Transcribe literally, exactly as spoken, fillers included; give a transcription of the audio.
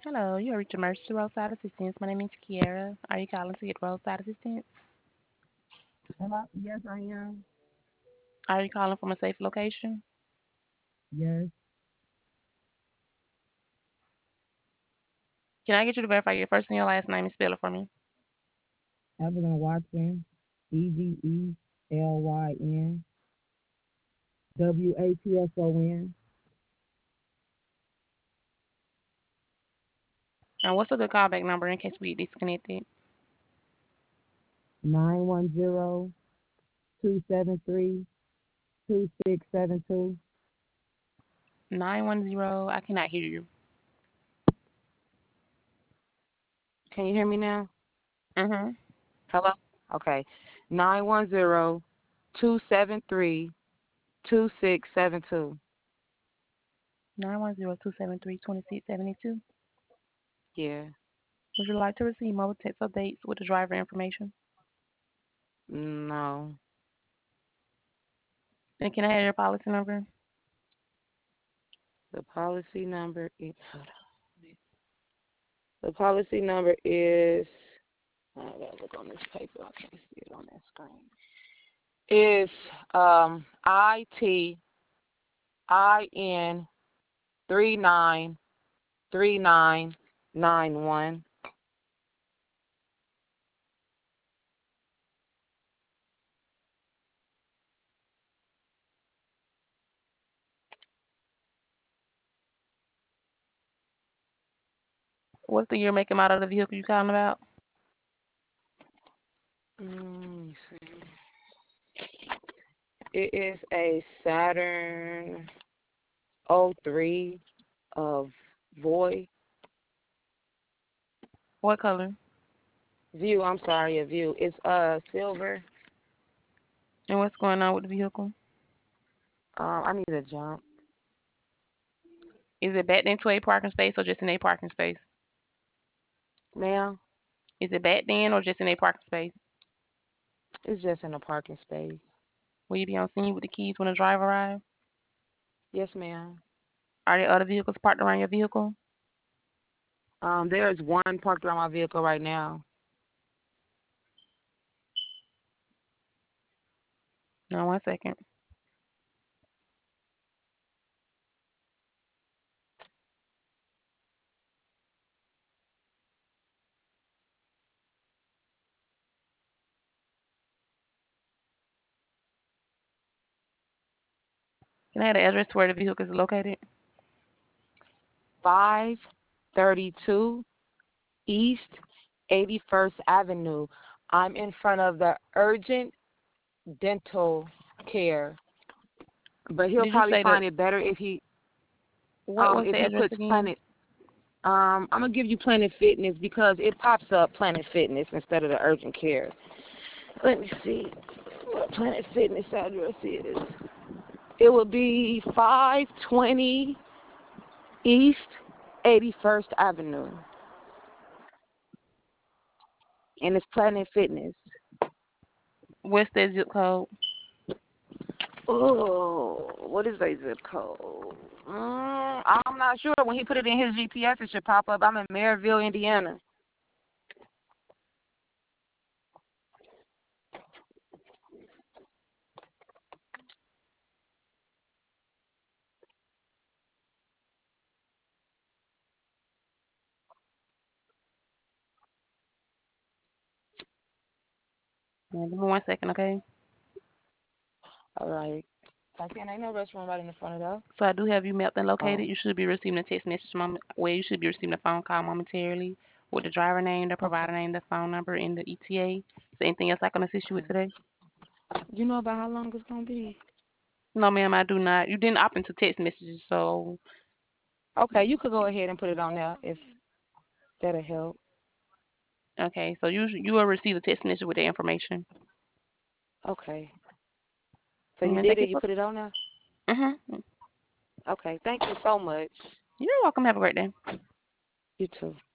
Hello, you have reached Emergency Roadside Assistance. My name is Kiara. Are you calling to get roadside assistance? Hello? Yes, I am. Are you calling from a safe location? Yes. Can I get you to verify your first and your last name and spell it for me? Evelyn Watson. E V E L Y N W A T S O N. And what's a good callback number in case we get disconnected? Nine one zero two seven three two six seven two. nine one zero, I cannot hear you. Can you hear me now? Mm-hmm. Hello? Okay. Nine one zero two seven three two six seven two. nine one zero two seven three two six seven two. Yeah. Would you like to receive mobile text updates with the driver information? No. And can I have your policy number? The policy number is hold on. The policy number is I gotta look on this paper. I can't see it on that screen. Is um I T I N three nine three nine nine one. What's the year, make, and model of the vehicle you calling about? Mm, let me see. It is a Saturn oh 03 of Voy What color? View. I'm sorry, a View. It's uh silver. And what's going on with the vehicle? Um, I need a jump, Is it backed into a parking space or just in a parking space? ma'am. Is it backed in or just in a parking space? It's just in a parking space. Will you be on scene with the keys when the driver arrives? Yes, ma'am. Are there other vehicles parked around your vehicle? Um, there is one parked around my vehicle right now. No, one second. Can I have the address to where the vehicle is located? five thirty-two East eighty-first Avenue. I'm in front of the Urgent Dental Care, but he'll Did you probably say the find it better if he what um was if the he address puts again? Planet. Um, I'm gonna give you Planet Fitness because it pops up Planet Fitness instead of the Urgent Care. Let me see what Planet Fitness address is. It would be five twenty East eighty-first Avenue, and it's Planet Fitness. What's the zip code? Oh, what is a zip code? Mm, I'm not sure. When he put it in his G P S, it should pop up. I'm in Maryville, Indiana. Yeah, give me one second, okay? All right. Again, ain't no restaurant right in the front of that. So I do have you mapped and Oh, located. You should be receiving a text message moment well, you should be receiving a phone call momentarily with the driver name, the okay, provider name, the phone number, and the E T A. Is there anything else I can assist you with okay. today? You know about how long it's gonna be? No, ma'am, I do not. You didn't opt into text messages, so Okay, you could go ahead and put it on there if that'll help. okay. So you you will receive a text message with the information. Okay. So you And thank did you it. You for. put it on there. Mhm. Okay. Thank you so much. You're welcome. Have a great day. You too.